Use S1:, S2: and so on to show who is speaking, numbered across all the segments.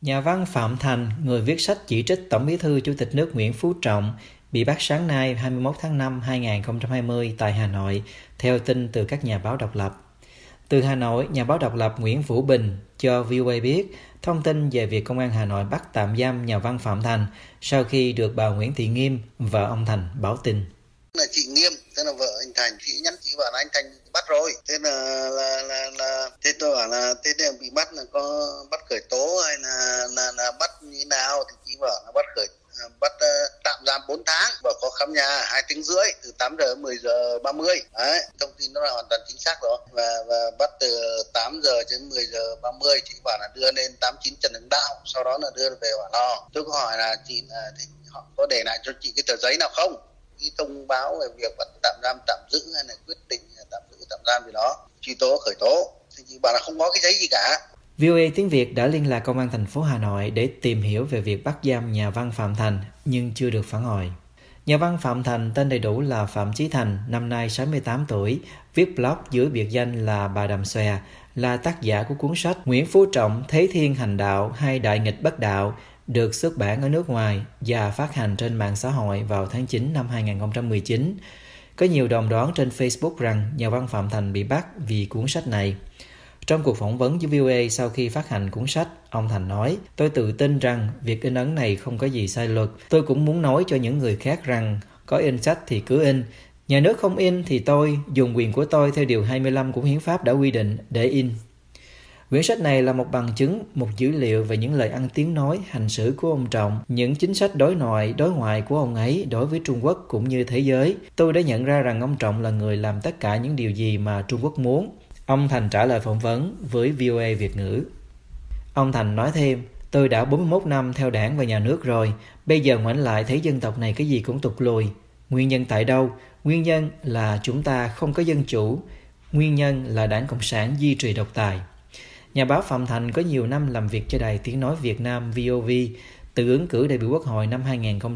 S1: Nhà văn Phạm Thành, người viết sách chỉ trích Tổng Bí thư Chủ tịch nước Nguyễn Phú Trọng, bị bắt sáng nay 21 tháng 5 2020 tại Hà Nội, theo tin từ các nhà báo độc lập. Từ Hà Nội, nhà báo độc lập Nguyễn Vũ Bình cho VOA biết thông tin về việc Công an Hà Nội bắt tạm giam nhà văn Phạm Thành sau khi được bà Nguyễn Thị Nghiêm, vợ ông Thành, báo tin.
S2: Là chị Nghiêm, tức là vợ anh Thành, chị nhắn chị bảo là anh Thành bắt rồi. Thế thế tôi bảo là thế là bị bắt là có bắt khởi tố hay là bắt như nào, thì chị bảo là bắt tạm giam 4 tháng và có khám nhà 2 tiếng rưỡi từ 8 giờ đến 10 giờ 30. Đấy, thông tin nó là hoàn toàn chính xác rồi. Và bắt từ 8 giờ đến 10 giờ 30, chị bảo là đưa lên 89 Trần Hưng Đạo, sau đó là đưa về Hỏa Lò. Tôi có hỏi là chị thì họ có để lại cho chị cái tờ giấy nào không? Cái thông báo về việc bắt tạm giam, tạm giữ hay là quyết định tạm giữ, tạm giam gì đó, truy tố, khởi tố. Thì chị bảo là không có cái giấy gì cả.
S1: VOA Tiếng Việt đã liên lạc Công an thành phố Hà Nội để tìm hiểu về việc bắt giam nhà văn Phạm Thành nhưng chưa được phản hồi. Nhà văn Phạm Thành tên đầy đủ là Phạm Chí Thành, năm nay 68 tuổi, viết blog dưới biệt danh là Bà Đầm Xòe, là tác giả của cuốn sách Nguyễn Phú Trọng Thế Thiên Hành Đạo hay Đại Nghịch Bất Đạo, được xuất bản ở nước ngoài và phát hành trên mạng xã hội vào tháng 9 năm 2019. Có nhiều đồn đoán trên Facebook rằng nhà văn Phạm Thành bị bắt vì cuốn sách này. Trong cuộc phỏng vấn với VOA sau khi phát hành cuốn sách, ông Thành nói: "Tôi tự tin rằng việc in ấn này không có gì sai luật. Tôi cũng muốn nói cho những người khác rằng có in sách thì cứ in. Nhà nước không in thì tôi dùng quyền của tôi theo điều 25 của Hiến pháp đã quy định để in." Quyển sách này là một bằng chứng, một dữ liệu về những lời ăn tiếng nói, hành xử của ông Trọng, những chính sách đối ngoại của ông ấy đối với Trung Quốc cũng như thế giới. Tôi đã nhận ra rằng ông Trọng là người làm tất cả những điều gì mà Trung Quốc muốn. Ông Thành trả lời phỏng vấn với VOA Việt ngữ. Ông Thành nói thêm: "Tôi đã 41 năm theo đảng và nhà nước rồi. Bây giờ ngoảnh lại thấy dân tộc này cái gì cũng tụt lùi. Nguyên nhân tại đâu? Nguyên nhân là chúng ta không có dân chủ. Nguyên nhân là Đảng Cộng sản duy trì độc tài." Nhà báo Phạm Thành có nhiều năm làm việc cho Đài Tiếng Nói Việt Nam VOV, tự ứng cử đại biểu Quốc hội năm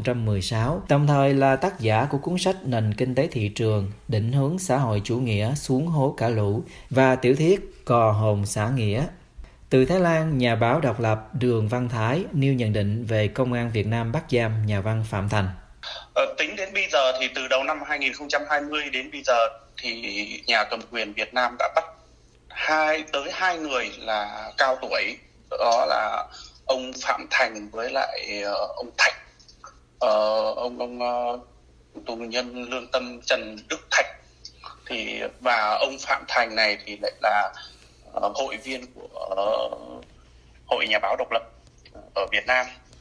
S1: 2016, đồng thời là tác giả của cuốn sách Nền Kinh tế Thị trường, định hướng xã hội chủ nghĩa xuống hố cả lũ và tiểu thuyết Cò hồn xã nghĩa. Từ Thái Lan, nhà báo độc lập Đường Văn Thái nêu nhận định về Công an Việt Nam bắt giam nhà văn Phạm Thành.
S3: Tính đến bây giờ thì từ đầu năm 2020 đến bây giờ thì nhà cầm quyền Việt Nam đã bắt hai người là cao tuổi, đó là ông Phạm Thành với lại ông Thạch, ông tù nhân lương tâm Trần Đức Thạch. Thì và ông Phạm Thành này thì lại là hội viên của Hội Nhà báo độc lập ở Việt Nam.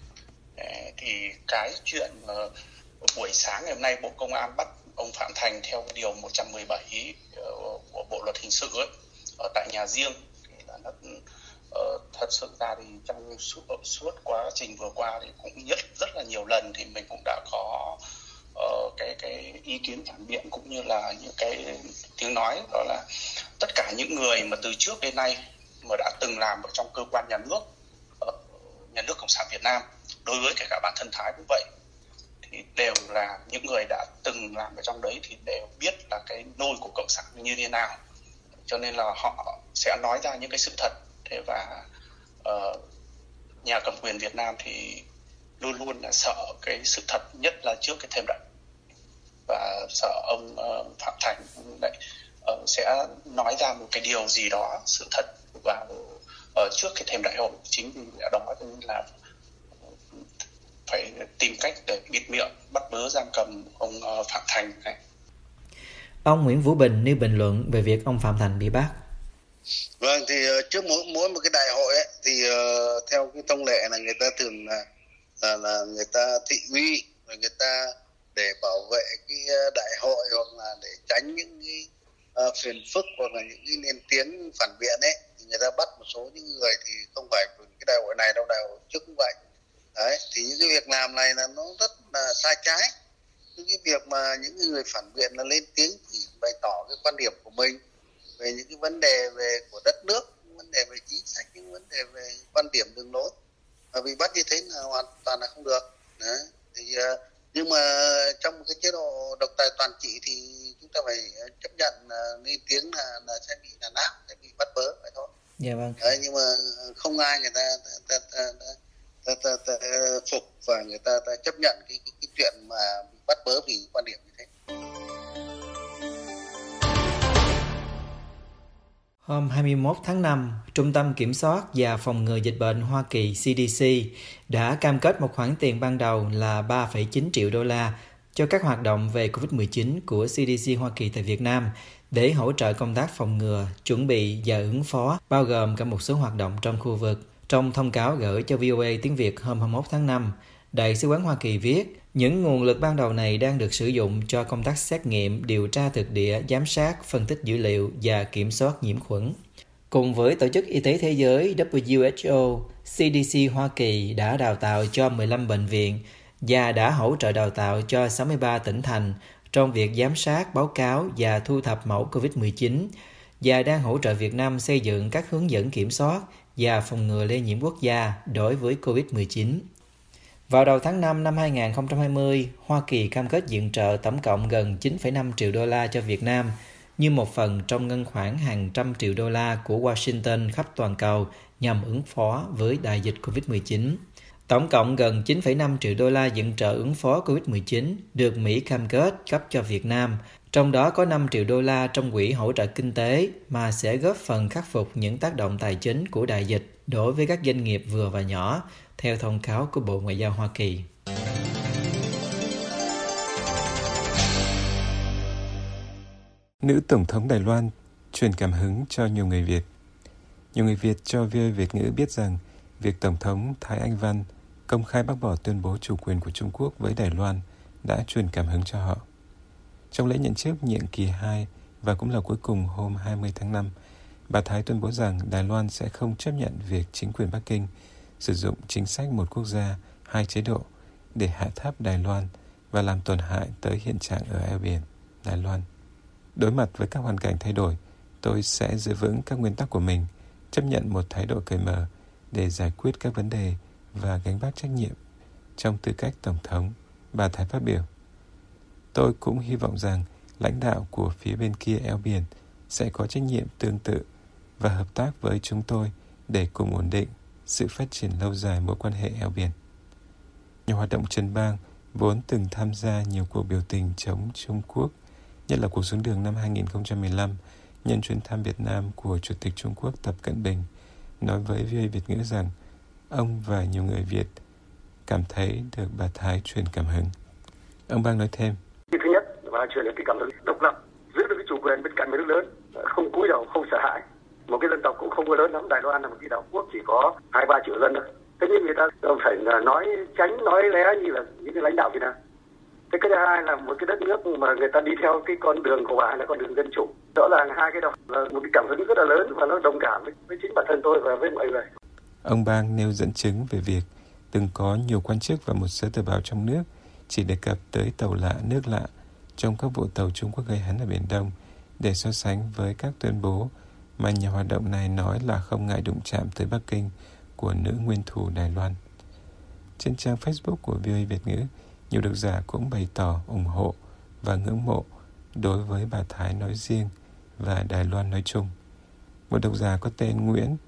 S3: Thì cái chuyện buổi sáng ngày hôm nay Bộ Công an bắt ông Phạm Thành theo điều 117 của Bộ luật hình sự ấy, ở tại nhà riêng, thì là nó thật sự ra thì trong suốt quá trình vừa qua thì cũng rất là nhiều lần thì mình cũng đã có cái ý kiến phản biện cũng như là những cái tiếng nói, đó là tất cả những người mà từ trước đến nay mà đã từng làm ở trong cơ quan nhà nước Cộng sản Việt Nam, đối với kể cả bản thân Thái cũng vậy, thì đều là những người đã từng làm ở trong đấy thì đều biết là cái nôi của Cộng sản như thế nào, cho nên là họ sẽ nói ra những cái sự thật. Thế và nhà cầm quyền Việt Nam thì luôn luôn là sợ cái sự thật, nhất là trước cái thềm đại, và sợ ông Phạm Thành lại sẽ nói ra một cái điều gì đó sự thật vào trước cái thềm đại hội. Chính vì lẽ đó cho nên là phải tìm cách để bịt miệng, bắt bớ giam cầm ông Phạm Thành này.
S1: Ông Nguyễn Vũ Bình nêu bình luận về việc ông Phạm Thành bị bắt.
S2: Vâng, thì trước mỗi một cái đại hội ấy, thì theo cái thông lệ là người ta thường là người ta thị uy, rồi người ta để bảo vệ cái đại hội hoặc là để tránh những cái phiền phức hoặc là những cái lên tiếng phản biện ấy, thì người ta bắt một số những người thì không phải cái đại hội này đâu, đại hội trước cũng vậy. Đấy, thì những cái việc làm này là nó rất là sai trái. Những cái việc mà những người phản biện là lên tiếng chỉ bày tỏ cái quan điểm của mình về những cái vấn đề của đất nước, vấn đề về chính sách, những vấn đề về quan điểm đường lối, và bị bắt như thế là hoàn toàn là không được. Đấy. Thì nhưng mà trong một cái chế độ độc tài toàn trị thì chúng ta phải chấp nhận lên tiếng là sẽ bị đàn áp, sẽ bị bắt bớ vậy thôi.
S1: Dạ vâng.
S2: Đấy, nhưng mà không ai người ta phục và người ta chấp nhận cái chuyện mà bị bắt bớ vì quan điểm như thế.
S1: Hôm 21 tháng 5, Trung tâm Kiểm soát và Phòng ngừa Dịch bệnh Hoa Kỳ CDC đã cam kết một khoản tiền ban đầu là 3,9 triệu đô la cho các hoạt động về COVID-19 của CDC Hoa Kỳ tại Việt Nam để hỗ trợ công tác phòng ngừa, chuẩn bị và ứng phó, bao gồm cả một số hoạt động trong khu vực. Trong thông cáo gửi cho VOA tiếng Việt hôm 21 tháng 5, Đại sứ quán Hoa Kỳ viết, những nguồn lực ban đầu này đang được sử dụng cho công tác xét nghiệm, điều tra thực địa, giám sát, phân tích dữ liệu và kiểm soát nhiễm khuẩn. Cùng với Tổ chức Y tế Thế giới WHO, CDC Hoa Kỳ đã đào tạo cho 15 bệnh viện và đã hỗ trợ đào tạo cho 63 tỉnh thành trong việc giám sát, báo cáo và thu thập mẫu COVID-19 và đang hỗ trợ Việt Nam xây dựng các hướng dẫn kiểm soát và phòng ngừa lây nhiễm quốc gia đối với COVID-19. Vào đầu tháng 5 năm 2020, Hoa Kỳ cam kết viện trợ tổng cộng gần 9,5 triệu đô la cho Việt Nam như một phần trong ngân khoản hàng trăm triệu đô la của Washington khắp toàn cầu nhằm ứng phó với đại dịch COVID-19. Tổng cộng gần 9,5 triệu đô la viện trợ ứng phó COVID-19 được Mỹ cam kết cấp cho Việt Nam, trong đó có 5 triệu đô la trong quỹ hỗ trợ kinh tế mà sẽ góp phần khắc phục những tác động tài chính của đại dịch đối với các doanh nghiệp vừa và nhỏ, theo thông cáo của Bộ Ngoại giao Hoa Kỳ.
S4: Nữ Tổng thống Đài Loan truyền cảm hứng cho nhiều người Việt. Nhiều người Việt cho VOA Việt ngữ biết rằng việc Tổng thống Thái Anh Văn công khai bác bỏ tuyên bố chủ quyền của Trung Quốc với Đài Loan đã truyền cảm hứng cho họ. Trong lễ nhận chức nhiệm kỳ 2 và cũng là cuối cùng hôm 20 tháng 5, bà Thái tuyên bố rằng Đài Loan sẽ không chấp nhận việc chính quyền Bắc Kinh sử dụng chính sách một quốc gia, hai chế độ để hạ thấp Đài Loan và làm tổn hại tới hiện trạng ở eo biển Đài Loan. Đối mặt với các hoàn cảnh thay đổi, tôi sẽ giữ vững các nguyên tắc của mình, chấp nhận một thái độ cởi mở để giải quyết các vấn đề và gánh vác trách nhiệm trong tư cách Tổng thống, bà Thái phát biểu. Tôi cũng hy vọng rằng lãnh đạo của phía bên kia eo biển sẽ có trách nhiệm tương tự và hợp tác với chúng tôi để cùng ổn định sự phát triển lâu dài mối quan hệ eo biển. Nhà hoạt động Trần Bang vốn từng tham gia nhiều cuộc biểu tình chống Trung Quốc, nhất là cuộc xuống đường năm 2015 nhân chuyến thăm Việt Nam của Chủ tịch Trung Quốc Tập Cận Bình, nói với VOA Việt ngữ rằng ông và nhiều người Việt cảm thấy được bà Thái truyền cảm hứng. Ông Bang nói thêm.
S5: Thứ nhất là truyền được cái cảm hứng độc lập, giữ được cái chủ quyền bên cạnh mấy nước lớn, không cúi đầu, không sợ hãi. Một cái dân tộc cũng không có lớn lắm, Đài Loan là một cái đảo quốc chỉ có 2-3 triệu dân thôi. Thế nhưng người ta phải nói tránh nói lé như là những cái lãnh đạo Việt Nam. Thế cái thứ hai là một cái đất nước mà người ta đi theo cái con đường của bà là con đường dân chủ. Rõ ràng hai cái đó là một cái cảm hứng rất là lớn và nó đồng cảm với chính bản thân tôi và với mọi người.
S4: Ông Bang nêu dẫn chứng về việc từng có nhiều quan chức và một số tờ báo trong nước chỉ đề cập tới tàu lạ nước lạ trong các vụ tàu Trung Quốc gây hấn ở Biển Đông để so sánh với các tuyên bố mà nhà hoạt động này nói là không ngại đụng chạm tới Bắc Kinh của nữ nguyên thủ Đài Loan. Trên trang Facebook của VOA Việt ngữ, nhiều độc giả cũng bày tỏ ủng hộ và ngưỡng mộ đối với bà Thái nói riêng và Đài Loan nói chung. Một độc giả có tên Nguyễn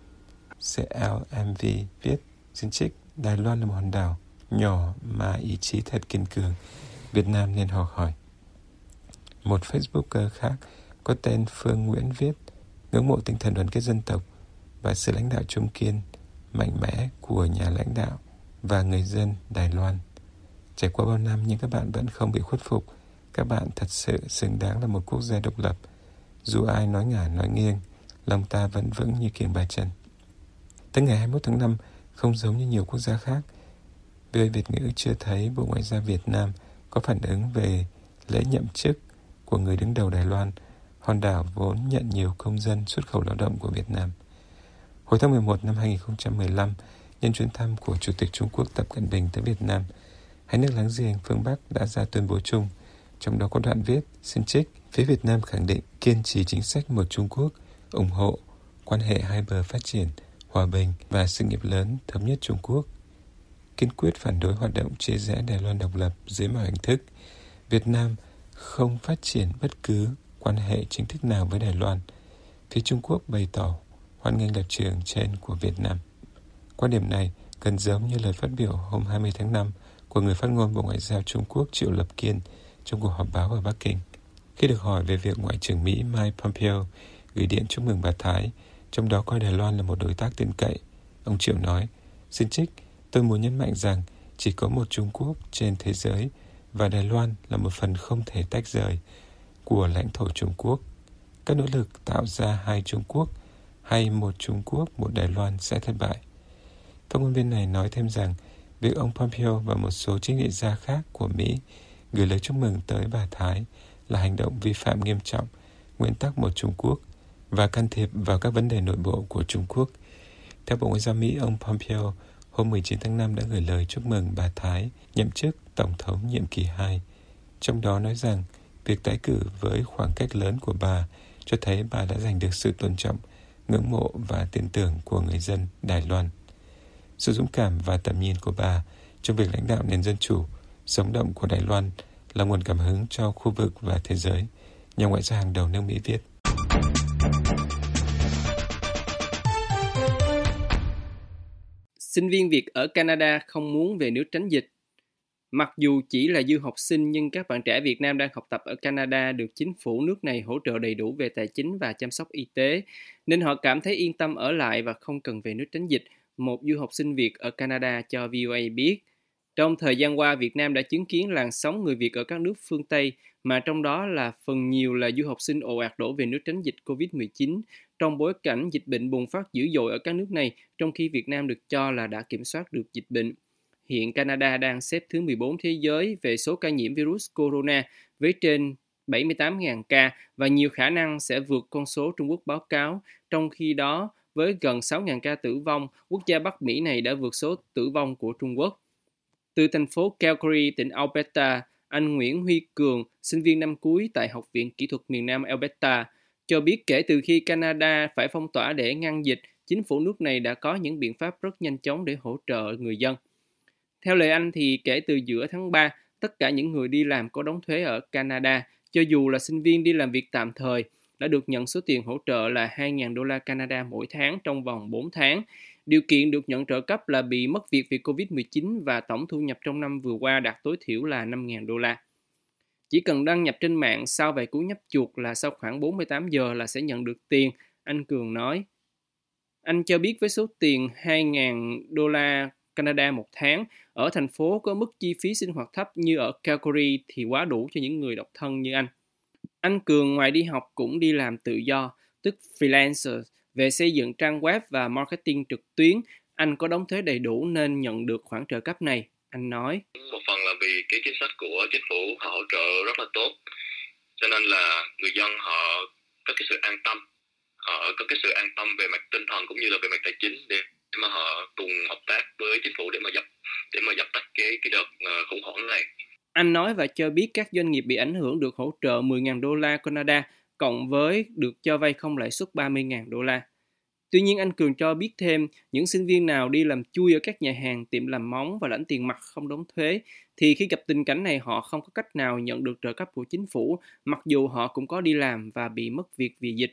S4: CLMV viết, xin trích, Đài Loan là một hòn đảo nhỏ mà ý chí thật kiên cường, Việt Nam nên học hỏi. Một Facebooker khác có tên Phương Nguyễn viết, ngưỡng mộ tinh thần đoàn kết dân tộc và sự lãnh đạo trung kiên, mạnh mẽ của nhà lãnh đạo và người dân Đài Loan. Trải qua bao năm nhưng các bạn vẫn không bị khuất phục. Các bạn thật sự xứng đáng là một quốc gia độc lập. Dù ai nói ngả nói nghiêng, lòng ta vẫn vững như kiềng ba chân. Tới ngày 21 tháng 5, không giống như nhiều quốc gia khác, VOA Việt ngữ chưa thấy Bộ Ngoại giao Việt Nam có phản ứng về lễ nhậm chức của người đứng đầu Đài Loan, hòn đảo vốn nhận nhiều công dân xuất khẩu lao động của Việt Nam. Hồi tháng 11 năm 2015, nhân chuyến thăm của Chủ tịch Trung Quốc Tập Cận Bình tới Việt Nam, hai nước láng giềng phương Bắc đã ra tuyên bố chung, trong đó có đoạn viết, xin trích, phía Việt Nam khẳng định kiên trì chính sách một Trung Quốc, ủng hộ quan hệ hai bờ phát triển, hòa bình và sự nghiệp lớn thống nhất Trung Quốc, kiên quyết phản đối hoạt động chia rẽ Đài Loan độc lập dưới mọi hình thức. Việt Nam không phát triển bất cứ quan hệ chính thức nào với Đài Loan. Phía Trung Quốc bày tỏ hoan nghênh lập trường trên của Việt Nam. Quan điểm này gần giống như lời phát biểu hôm 20 tháng 5 của người phát ngôn Bộ Ngoại giao Trung Quốc Triệu Lập Kiên trong cuộc họp báo ở Bắc Kinh. Khi được hỏi về việc Ngoại trưởng Mỹ Mike Pompeo gửi điện chúc mừng bà Thái, trong đó coi Đài Loan là một đối tác tin cậy, ông Triệu nói, xin trích, tôi muốn nhấn mạnh rằng chỉ có một Trung Quốc trên thế giới và Đài Loan là một phần không thể tách rời của lãnh thổ Trung Quốc. Các nỗ lực tạo ra hai Trung Quốc hay một Trung Quốc, một Đài Loan sẽ thất bại. Phát ngôn viên này nói thêm rằng việc ông Pompeo và một số chính trị gia khác của Mỹ gửi lời chúc mừng tới bà Thái là hành động vi phạm nghiêm trọng nguyên tắc một Trung Quốc và can thiệp vào các vấn đề nội bộ của Trung Quốc. Theo Bộ Ngoại giao Mỹ, ông Pompeo hôm 19 tháng 5 đã gửi lời chúc mừng bà Thái nhậm chức Tổng thống nhiệm kỳ 2. Trong đó nói rằng việc tái cử với khoảng cách lớn của bà cho thấy bà đã giành được sự tôn trọng, ngưỡng mộ và tin tưởng của người dân Đài Loan. Sự dũng cảm và tầm nhìn của bà trong việc lãnh đạo nền dân chủ, sống động của Đài Loan là nguồn cảm hứng cho khu vực và thế giới, nhà ngoại giao hàng đầu nước Mỹ viết.
S6: Sinh viên Việt ở Canada không muốn về nước tránh dịch. Mặc dù chỉ là du học sinh nhưng các bạn trẻ Việt Nam đang học tập ở Canada được chính phủ nước này hỗ trợ đầy đủ về tài chính và chăm sóc y tế, nên họ cảm thấy yên tâm ở lại và không cần về nước tránh dịch, một du học sinh Việt ở Canada cho VOA biết. Trong thời gian qua, Việt Nam đã chứng kiến làn sóng người Việt ở các nước phương Tây, mà trong đó là phần nhiều là du học sinh ồ ạt đổ về nước tránh dịch COVID-19, trong bối cảnh dịch bệnh bùng phát dữ dội ở các nước này, trong khi Việt Nam được cho là đã kiểm soát được dịch bệnh. Hiện Canada đang xếp thứ 14 thế giới về số ca nhiễm virus corona với trên 78.000 ca và nhiều khả năng sẽ vượt con số Trung Quốc báo cáo. Trong khi đó, với gần 6.000 ca tử vong, quốc gia Bắc Mỹ này đã vượt số tử vong của Trung Quốc. Từ thành phố Calgary, tỉnh Alberta, anh Nguyễn Huy Cường, sinh viên năm cuối tại Học viện Kỹ thuật miền Nam Alberta, cho biết kể từ khi Canada phải phong tỏa để ngăn dịch, chính phủ nước này đã có những biện pháp rất nhanh chóng để hỗ trợ người dân. Theo lời anh thì kể từ giữa tháng 3, tất cả những người đi làm có đóng thuế ở Canada, cho dù là sinh viên đi làm việc tạm thời, đã được nhận số tiền hỗ trợ là 2.000 đô la Canada mỗi tháng trong vòng 4 tháng. Điều kiện được nhận trợ cấp là bị mất việc vì COVID-19 và tổng thu nhập trong năm vừa qua đạt tối thiểu là 5.000 đô la. Chỉ cần đăng nhập trên mạng sau vài cú nhấp chuột là sau khoảng 48 giờ là sẽ nhận được tiền, anh Cường nói. Anh cho biết với số tiền 2.000 đô la Canada một tháng, ở thành phố có mức chi phí sinh hoạt thấp như ở Calgary thì quá đủ cho những người độc thân như anh. Anh Cường ngoài đi học cũng đi làm tự do, tức freelancer, về xây dựng trang web và marketing trực tuyến. Anh có đóng thuế đầy đủ nên nhận được khoản trợ cấp này. Anh nói.
S7: Một phần là vì cái chính sách của chính phủ họ hỗ trợ rất là tốt, cho nên là người dân họ có cái sự an tâm, họ có cái sự an tâm về mặt tinh thần cũng như là về mặt tài chính để mà họ cùng hợp tác với chính phủ để mà dập tắt cái đợt khủng hoảng này.
S6: Anh nói và cho biết các doanh nghiệp bị ảnh hưởng được hỗ trợ 10.000 đô la Canada cộng với được cho vay không lãi suất 30.000 đô la. Tuy nhiên anh Cường cho biết thêm những sinh viên nào đi làm chui ở các nhà hàng, tiệm làm móng và lãnh tiền mặt không đóng thuế thì khi gặp tình cảnh này họ không có cách nào nhận được trợ cấp của chính phủ mặc dù họ cũng có đi làm và bị mất việc vì dịch.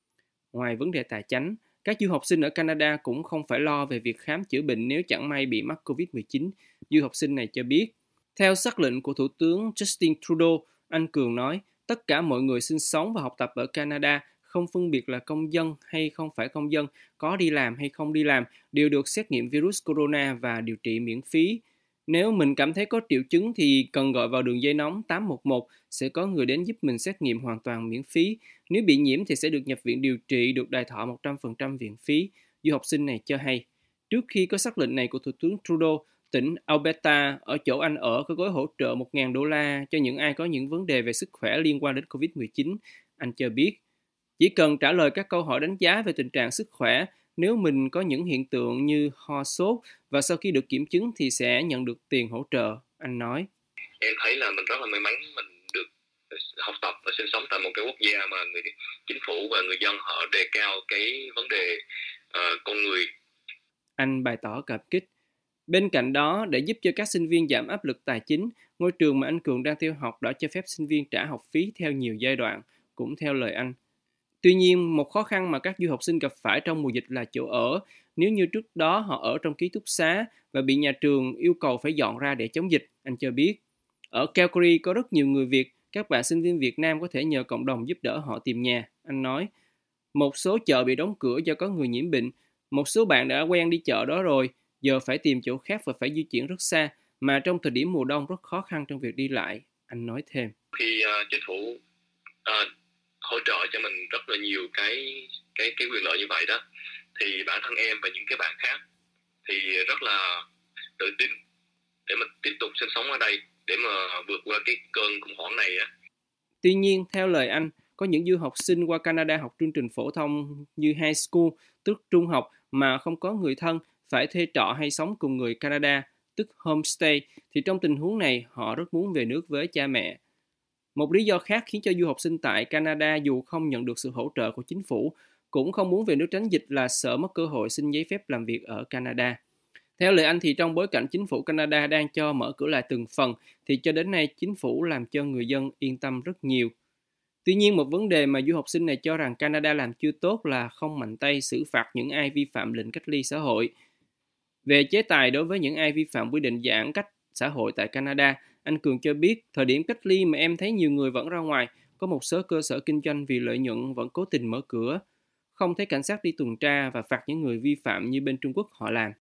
S6: Ngoài vấn đề tài chánh, các du học sinh ở Canada cũng không phải lo về việc khám chữa bệnh nếu chẳng may bị mắc COVID-19, du học sinh này cho biết. Theo sắc lệnh của Thủ tướng Justin Trudeau, anh Cường nói, tất cả mọi người sinh sống và học tập ở Canada, không phân biệt là công dân hay không phải công dân, có đi làm hay không đi làm, đều được xét nghiệm virus corona và điều trị miễn phí. Nếu mình cảm thấy có triệu chứng thì cần gọi vào đường dây nóng 811, sẽ có người đến giúp mình xét nghiệm hoàn toàn miễn phí. Nếu bị nhiễm thì sẽ được nhập viện điều trị, được đài thọ 100% viện phí, du học sinh này cho hay. Trước khi có sắc lệnh này của Thủ tướng Trudeau, tỉnh Alberta ở chỗ anh ở có gói hỗ trợ 1.000 đô la cho những ai có những vấn đề về sức khỏe liên quan đến COVID-19. Anh cho biết, chỉ cần trả lời các câu hỏi đánh giá về tình trạng sức khỏe, nếu mình có những hiện tượng như ho sốt và sau khi được kiểm chứng thì sẽ nhận được tiền hỗ trợ, anh nói.
S7: Em thấy là mình rất là may mắn mình được học tập và sinh sống tại một cái quốc gia mà chính phủ và người dân họ đề cao cái vấn đề con người.
S6: Anh bày tỏ cảm kích. Bên cạnh đó, để giúp cho các sinh viên giảm áp lực tài chính, ngôi trường mà anh Cường đang theo học đã cho phép sinh viên trả học phí theo nhiều giai đoạn, cũng theo lời anh. Tuy nhiên, một khó khăn mà các du học sinh gặp phải trong mùa dịch là chỗ ở, nếu như trước đó họ ở trong ký túc xá và bị nhà trường yêu cầu phải dọn ra để chống dịch, anh cho biết. Ở Calgary có rất nhiều người Việt, các bạn sinh viên Việt Nam có thể nhờ cộng đồng giúp đỡ họ tìm nhà, anh nói. Một số chợ bị đóng cửa do có người nhiễm bệnh. Một số bạn đã quen đi chợ đó rồi, giờ phải tìm chỗ khác và phải di chuyển rất xa, mà trong thời điểm mùa đông rất khó khăn trong việc đi lại, anh nói thêm.
S7: Khi chính phủ hỗ trợ cho mình rất là nhiều cái quyền lợi như vậy đó, thì bản thân em và những cái bạn khác thì rất là tự tin để mà tiếp tục sinh sống ở đây, để mà vượt qua cái cơn khủng hoảng này á.
S6: Tuy nhiên, theo lời anh, có những du học sinh qua Canada học chương trình phổ thông như high school, tức trung học, mà không có người thân, phải thuê trọ hay sống cùng người Canada, tức homestay, thì trong tình huống này họ rất muốn về nước với cha mẹ. Một lý do khác khiến cho du học sinh tại Canada dù không nhận được sự hỗ trợ của chính phủ, cũng không muốn về nước tránh dịch là sợ mất cơ hội xin giấy phép làm việc ở Canada. Theo lời anh thì trong bối cảnh chính phủ Canada đang cho mở cửa lại từng phần, thì cho đến nay chính phủ làm cho người dân yên tâm rất nhiều. Tuy nhiên, một vấn đề mà du học sinh này cho rằng Canada làm chưa tốt là không mạnh tay xử phạt những ai vi phạm lệnh cách ly xã hội. Về chế tài đối với những ai vi phạm quy định giãn cách xã hội tại Canada, anh Cường cho biết thời điểm cách ly mà em thấy nhiều người vẫn ra ngoài, có một số cơ sở kinh doanh vì lợi nhuận vẫn cố tình mở cửa. Không thấy cảnh sát đi tuần tra và phạt những người vi phạm như bên Trung Quốc họ làm.